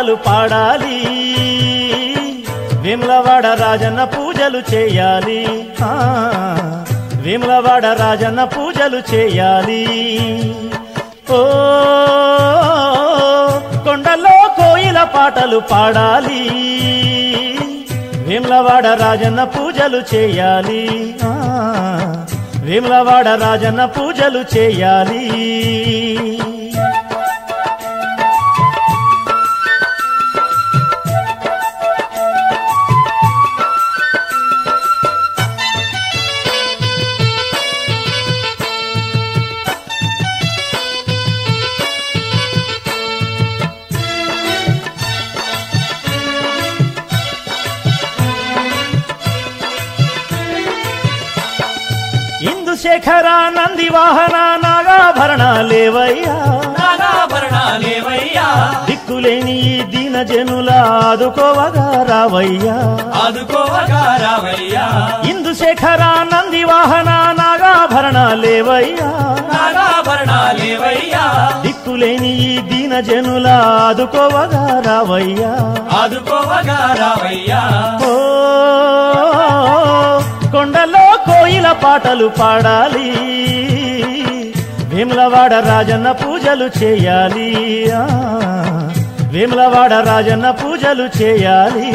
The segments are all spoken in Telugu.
పాటలు పాడాలి వేములవాడ రాజన్న పూజలు చేయాలి వేములవాడ రాజన్న పూజలు చేయాలి ఓ కొండలో కోయిల పాటలు పాడాలి వేములవాడ రాజన్న పూజలు చేయాలి వేములవాడ రాజన్న పూజలు చేయాలి శేఖర నంది వాహన నాగాభరణాలేవయ్యా దిక్కులేని ఈ దీన జనుల ఆదుకోవగా రావయ్యా ఇందుశేఖర నంది వాహన నాగాభరణాలేవయ్యా దిక్కులేని ఈ దీన జనుల ఆదుకోవగా రావయ్యా ఓ కొండలో కోయిల పాటలు పాడాలి వేములవాడ రాజన్న పూజలు చేయాలి వేములవాడ రాజన్న పూజలు చేయాలి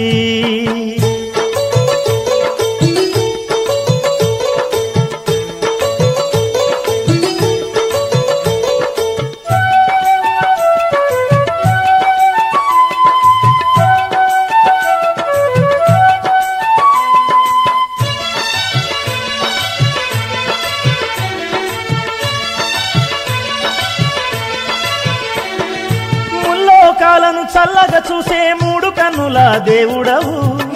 కాలను చల్లగా చూసే మూడు కన్నుల దేవుడవు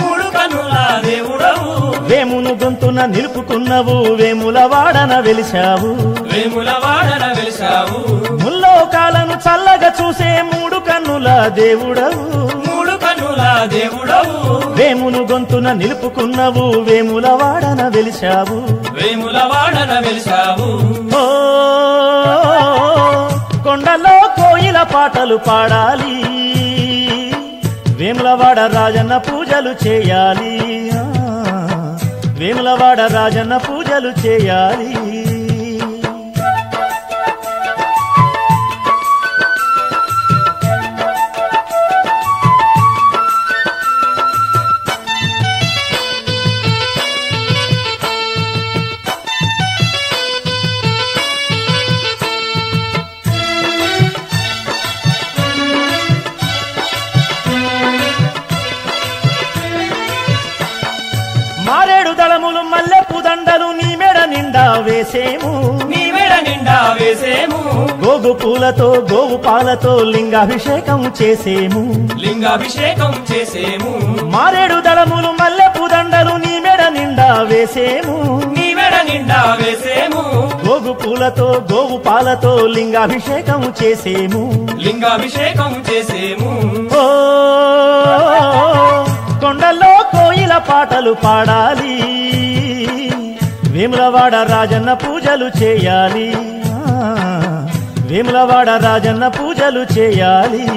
వేమును గొంతున నిలుపుకున్నవు వేములవాడన వెలిశావు ముల్లోకాలను చల్లగా చూసే మూడు కన్నుల దేవుడవు వేమును గొంతున నిలుపుకున్నవు వేములవాడన వెలిశావు ఓ కొండలో కోయిల పాటలు పాడాలి వేములవాడ రాజన్న పూజలు చేయాలి వేములవాడ రాజన్న పూజలు చేయాలి మారేడు దళములు మల్లెపు దండలు నీ మెడ నిండా వేసేము గోగు పూలతో గోవు పాలతో లింగాభిషేకం చేసేము మారేడు దళములు మల్లెపు దండలు నీ మెడ నిండా వేసేము గోగు పూలతో గోవు పాలతో లింగాభిషేకం చేసేము ఓ కొండల్లో కోయిల పాటలు పాడాలి వేములవాడ రాజన్న పూజలు చేయాలి వేములవాడ రాజన్న పూజలు చేయాలి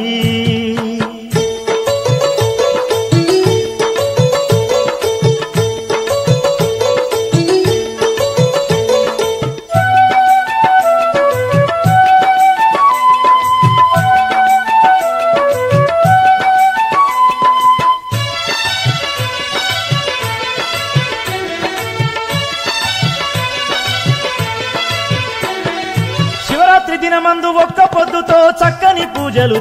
దినమందు ఒక్క పొద్దుతో చక్కని పూజలు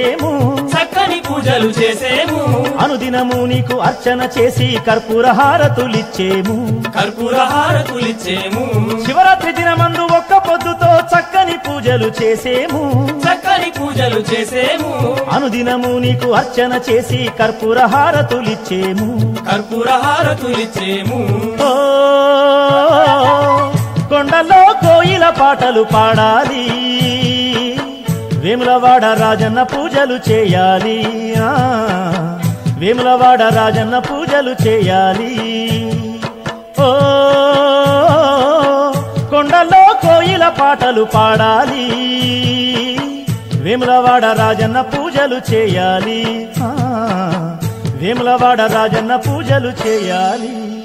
చేసేము అనుదినము నీకు అర్చన చేసి కర్పూర హారతులిచ్చేము శివరాత్రి దినమందు ఒక్క పొద్దుతో చక్కని పూజలు చేసేము అనుదినము నీకు అర్చన చేసి కర్పూర హారతులిచ్చేము ఓ కొండలో కోయిల పాటలు పాడాలి వేములవాడ రాజన్న పూజలు చేయాలి వేములవాడ రాజన్న పూజలు చేయాలి ఓ కొండలో కోయిల పాటలు పాడాలి వేములవాడ రాజన్న పూజలు చేయాలి వేములవాడ రాజన్న పూజలు చేయాలి